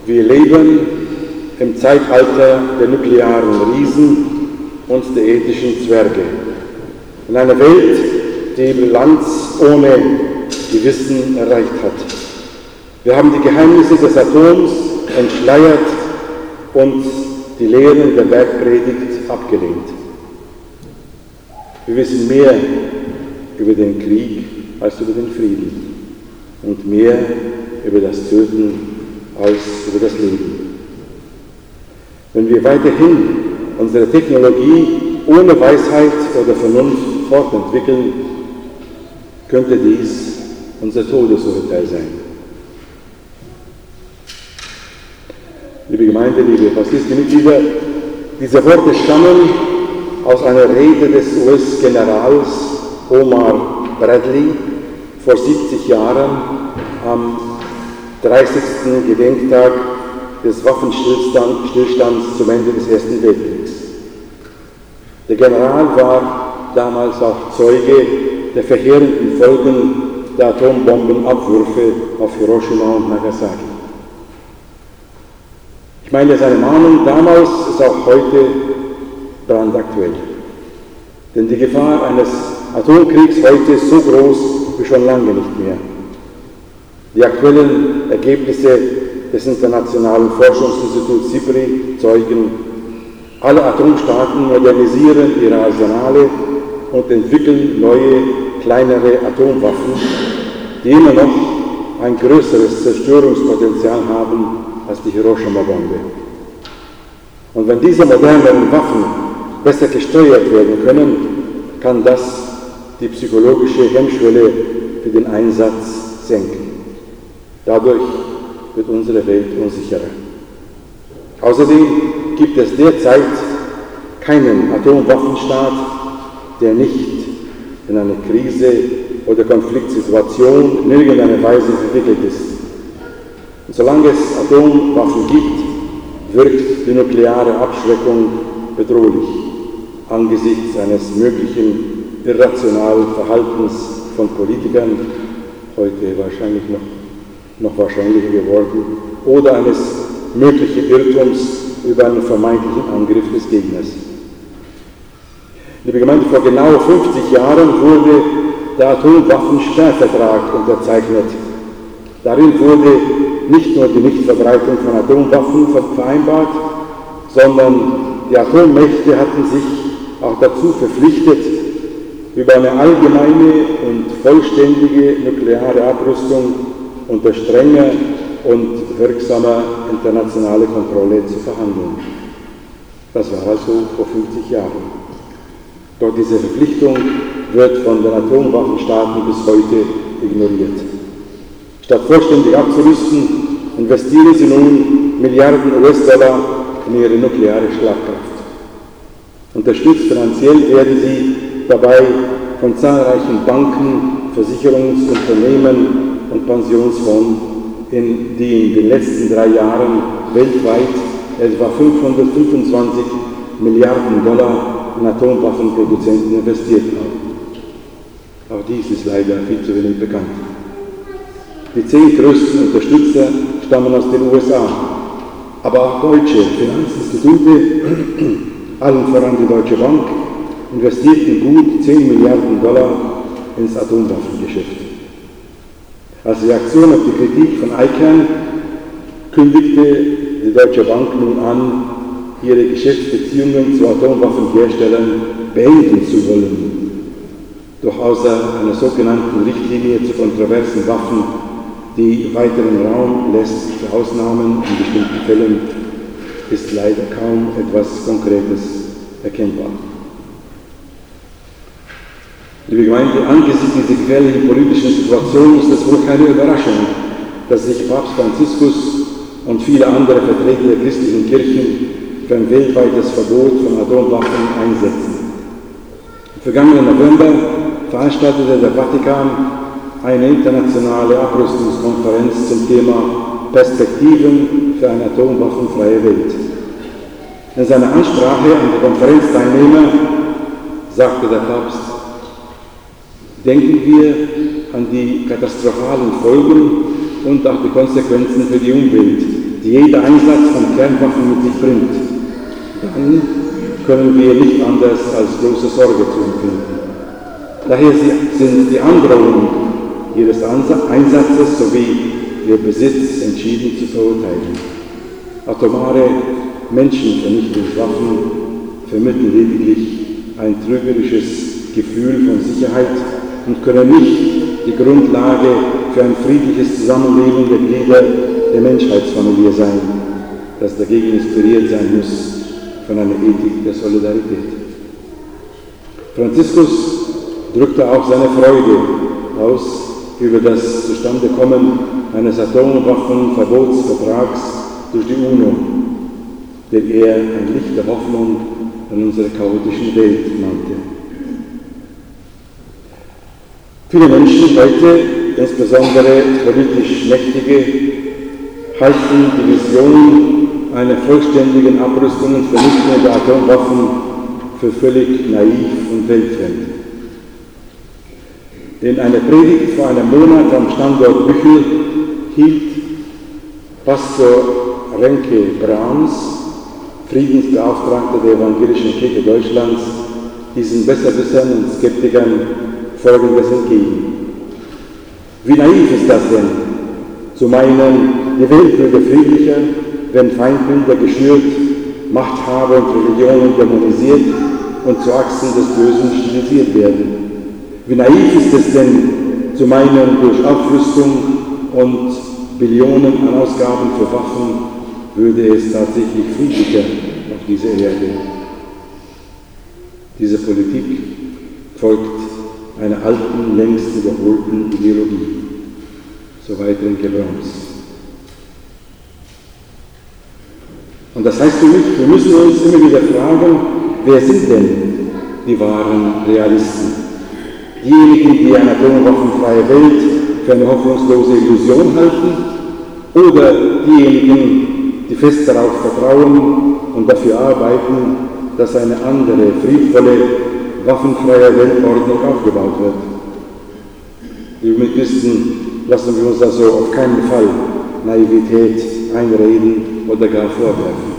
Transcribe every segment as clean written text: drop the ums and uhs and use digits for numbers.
Wir leben im Zeitalter der nuklearen Riesen und der ethischen Zwerge. In einer Welt, die Brillanz ohne Gewissen erreicht hat. Wir haben die Geheimnisse des Atoms entschleiert und die Lehren der Bergpredigt abgelehnt. Wir wissen mehr über den Krieg als über den Frieden und mehr über das Töten als über das Leben. Wenn wir weiterhin unsere Technologie ohne Weisheit oder Vernunft fortentwickeln, könnte dies unser Todesurteil sein. Liebe Gemeinde, liebe Baptistenmitglieder, diese Worte stammen aus einer Rede des US-Generals Omar Bradley vor 70 Jahren am 30. Gedenktag des Waffenstillstands zum Ende des Ersten Weltkriegs. Der General war damals auch Zeuge der verheerenden Folgen der Atombombenabwürfe auf Hiroshima und Nagasaki. Ich meine, seine Mahnung damals ist auch heute brandaktuell. Denn die Gefahr eines Atomkriegs heute ist so groß wie schon lange nicht mehr. Die aktuellen Ergebnisse des Internationalen Forschungsinstituts SIPRI zeugen, alle Atomstaaten modernisieren ihre Arsenale und entwickeln neue, kleinere Atomwaffen, die immer noch ein größeres Zerstörungspotenzial haben als die Hiroshima-Bombe. Und wenn diese moderneren Waffen besser gesteuert werden können, kann das die psychologische Hemmschwelle für den Einsatz senken. Dadurch wird unsere Welt unsicherer. Außerdem gibt es derzeit keinen Atomwaffenstaat, der nicht in einer Krise oder Konfliktsituation in irgendeiner Weise verwickelt ist. Und solange es Atomwaffen gibt, wirkt die nukleare Abschreckung bedrohlich angesichts eines möglichen irrationalen Verhaltens von Politikern, heute wahrscheinlich noch wahrscheinlicher geworden, oder eines möglichen Irrtums über einen vermeintlichen Angriff des Gegners. Liebe Gemeinde, vor genau 50 Jahren wurde der Atomwaffensperrvertrag unterzeichnet. Darin wurde nicht nur die Nichtverbreitung von Atomwaffen vereinbart, sondern die Atommächte hatten sich auch dazu verpflichtet, über eine allgemeine und vollständige nukleare Abrüstung unter strenger und wirksamer internationaler Kontrolle zu verhandeln. Das war also vor 50 Jahren. Doch diese Verpflichtung wird von den Atomwaffenstaaten bis heute ignoriert. Statt vollständig abzurüsten, investieren sie nun Milliarden US-Dollar in ihre nukleare Schlagkraft. Unterstützt finanziell werden sie dabei von zahlreichen Banken, Versicherungsunternehmen und Pensionsfonds, die in den letzten 3 Jahren weltweit etwa 525 Milliarden Dollar in Atomwaffenproduzenten investiert haben. Auch dies ist leider viel zu wenig bekannt. Die 10 größten Unterstützer stammen aus den USA, aber auch deutsche Finanzinstitute, allen voran die Deutsche Bank, investierten gut 10 Milliarden Dollar ins Atomwaffengeschäft. Als Reaktion auf die Kritik von ICANN kündigte die Deutsche Bank nun an, ihre Geschäftsbeziehungen zu Atomwaffenherstellern beenden zu wollen. Doch außer einer sogenannten Richtlinie zu kontroversen Waffen, die weiteren Raum lässt für Ausnahmen in bestimmten Fällen, ist leider kaum etwas Konkretes erkennbar. Liebe Gemeinde, angesichts dieser gefährlichen politischen Situation ist es wohl keine Überraschung, dass sich Papst Franziskus und viele andere Vertreter der christlichen Kirchen für ein weltweites Verbot von Atomwaffen einsetzen. Im vergangenen November veranstaltete der Vatikan eine internationale Abrüstungskonferenz zum Thema Perspektiven für eine atomwaffenfreie Welt. In seiner Ansprache an die Konferenzteilnehmer sagte der Papst: Denken wir an die katastrophalen Folgen und auch die Konsequenzen für die Umwelt, die jeder Einsatz von Kernwaffen mit sich bringt, dann können wir nicht anders als große Sorge zu empfinden. Daher sind die Androhungen ihres Einsatzes sowie ihr Besitz entschieden zu verurteilen. Atomare Menschenvernichtungswaffen vermitteln lediglich ein trügerisches Gefühl von Sicherheit und können nicht die Grundlage für ein friedliches Zusammenleben der Glieder der Menschheitsfamilie sein, das dagegen inspiriert sein muss von einer Ethik der Solidarität. Franziskus drückte auch seine Freude aus über das Zustandekommen eines Atomwaffenverbotsvertrags durch die UNO, den er ein Licht der Hoffnung in unserer chaotischen Welt nannte. Viele Menschen heute, insbesondere politisch Mächtige, halten die Vision einer vollständigen Abrüstung und Vernichtung der Atomwaffen für völlig naiv und weltfremd. In einer Predigt vor einem Monat am Standort Büchel hielt Pastor Renke Brahms, Friedensbeauftragter der Evangelischen Kirche Deutschlands, diesen Besserwissern und Skeptikern Folgendes entgegen. Wie naiv ist das denn, zu meinen, die Welt würde friedlicher, wenn Feindbilder geschürt, Machthaber und Religionen dämonisiert und zu Achsen des Bösen stilisiert werden. Wie naiv ist es denn, zu meinen, durch Aufrüstung und Billionen an Ausgaben für Waffen würde es tatsächlich friedlicher auf dieser Erde. Diese Politik folgt einer alten, längst überholten Ideologie. Soweit Renke Brahms. Und das heißt für mich, wir müssen uns immer wieder fragen, wer sind denn die wahren Realisten? Diejenigen, die eine atomwaffenfreie Welt für eine hoffnungslose Illusion halten, oder diejenigen, die fest darauf vertrauen und dafür arbeiten, dass eine andere, friedvolle, waffenfreie Weltordnung aufgebaut wird. Liebe Mitchristen, lassen wir uns also auf keinen Fall Naivität einreden oder gar vorwerfen.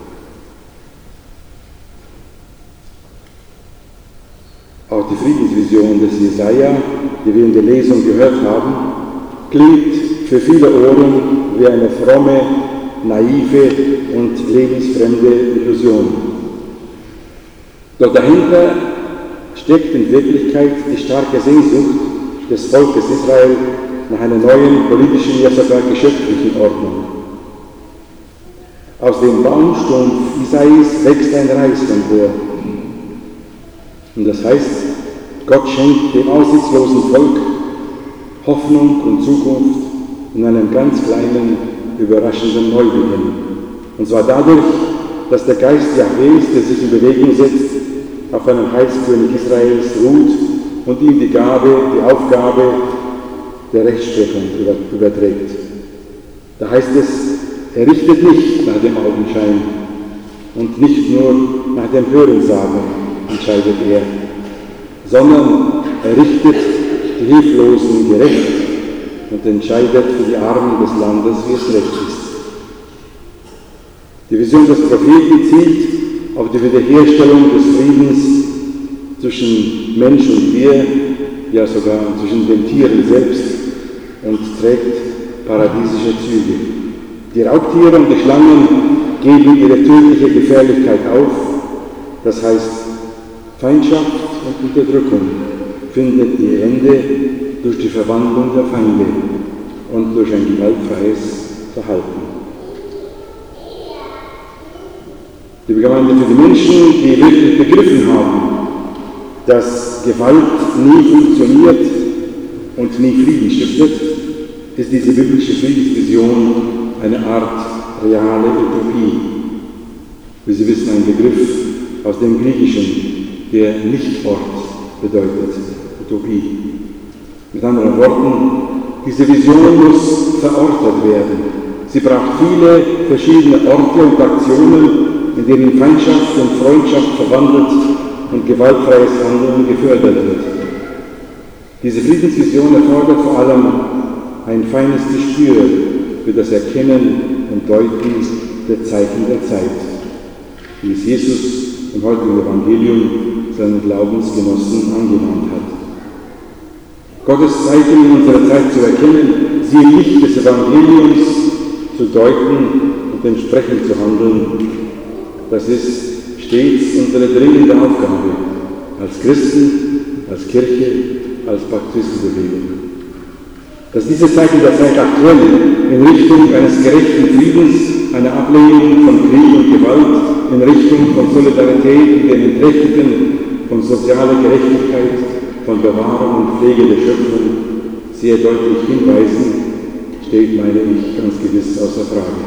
Auch die Friedensvision des Jesaja, die wir in der Lesung gehört haben, klingt für viele Ohren wie eine fromme, naive und lebensfremde Illusion. Doch dahinter steckt in Wirklichkeit die starke Sehnsucht des Volkes Israel nach einer neuen politischen, ja sogar geschöpflichen Ordnung. Aus dem Baumstumpf Isais wächst ein Reis empor. Und das heißt, Gott schenkt dem aussichtslosen Volk Hoffnung und Zukunft in einem ganz kleinen, überraschenden Neubeginn. Und zwar dadurch, dass der Geist Jahwes, der sich in Bewegung setzt, auf einem Heilskönig Israels ruht und ihm die Aufgabe der Rechtsprechung überträgt. Da heißt es, er richtet nicht nach dem Augenschein und nicht nur nach dem Hörensagen entscheidet er, sondern er richtet die Hilflosen gerecht und entscheidet für die Armen des Landes, wie es recht ist. Die Vision des Propheten zielt auf die Wiederherstellung des Friedens zwischen Mensch und Tier, ja sogar zwischen den Tieren selbst, und trägt paradiesische Züge. Die Raubtiere und die Schlangen geben ihre tödliche Gefährlichkeit auf, das heißt, Feindschaft und Unterdrückung findet ihr Ende durch die Verwandlung der Feinde und durch ein gewaltfreies Verhalten. Liebe Gemeinde, für die Menschen, die wirklich begriffen haben, dass Gewalt nie funktioniert und nie Frieden stiftet, ist diese biblische Friedensvision eine Art reale Utopie. Wie Sie wissen, ein Begriff aus dem Griechischen, der Nichtort bedeutet, Utopie. Mit anderen Worten, diese Vision muss verortet werden. Sie braucht viele verschiedene Orte und Aktionen, in denen Feindschaft und Freundschaft verwandelt und gewaltfreies Handeln gefördert wird. Diese Friedensvision erfordert vor allem ein feines Gespür für das Erkennen und Deuten der Zeichen der Zeit, wie es Jesus im heutigen Evangelium seinen Glaubensgenossen angemahnt hat. Gottes Zeichen in unserer Zeit zu erkennen, sie im Licht des Evangeliums zu deuten und entsprechend zu handeln, das ist stets unsere dringende Aufgabe als Christen, als Kirche, als Baptistenbewegung. Dass diese Zeichen der Zeit aktuell in Richtung eines gerechten Friedens, einer Ablehnung von Krieg und Gewalt, in Richtung von Solidarität mit den Entrechteten, von sozialer Gerechtigkeit, von Bewahrung und Pflege der Schöpfung sehr deutlich hinweisen, steht, meine ich, ganz gewiss außer Frage.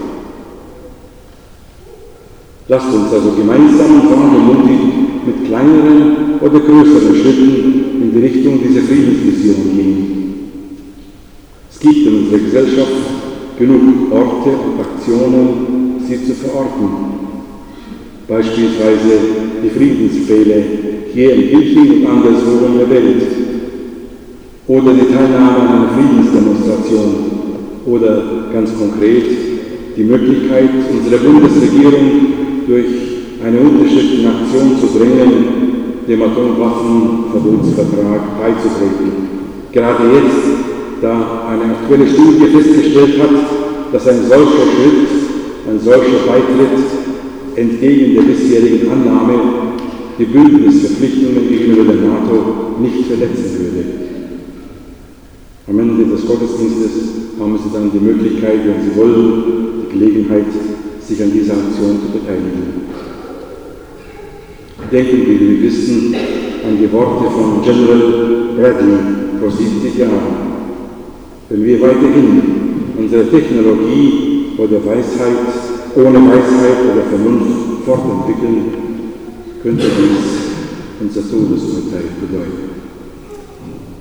Lasst uns also gemeinsam und wagemutig mit kleineren oder größeren Schritten in die Richtung dieser Friedensvision gehen. Es gibt in unserer Gesellschaft genug Orte und Aktionen, sie zu verorten. Beispielsweise die Friedenspfähle hier in Hilching und anderswo in der Welt. Oder die Teilnahme an einer Friedensdemonstration. Oder ganz konkret die Möglichkeit unserer Bundesregierung durch eine Unterschrift in Aktion zu bringen, dem Atomwaffenverbotsvertrag beizutreten. Gerade jetzt, da eine aktuelle Studie festgestellt hat, dass ein solcher Schritt, ein solcher Beitritt entgegen der bisherigen Annahme die Bündnisverpflichtungen gegenüber der NATO nicht verletzen würde. Am Ende des Gottesdienstes haben Sie dann die Möglichkeit, wenn Sie wollen, die Gelegenheit, sich an dieser Aktion zu beteiligen. Denken wir, wie wir wissen, an die Worte von General Bradley vor 70 Jahren. Wenn wir weiterhin unsere Technologie oder ohne Weisheit oder Vernunft fortentwickeln, könnte dies unser Todesurteil bedeuten.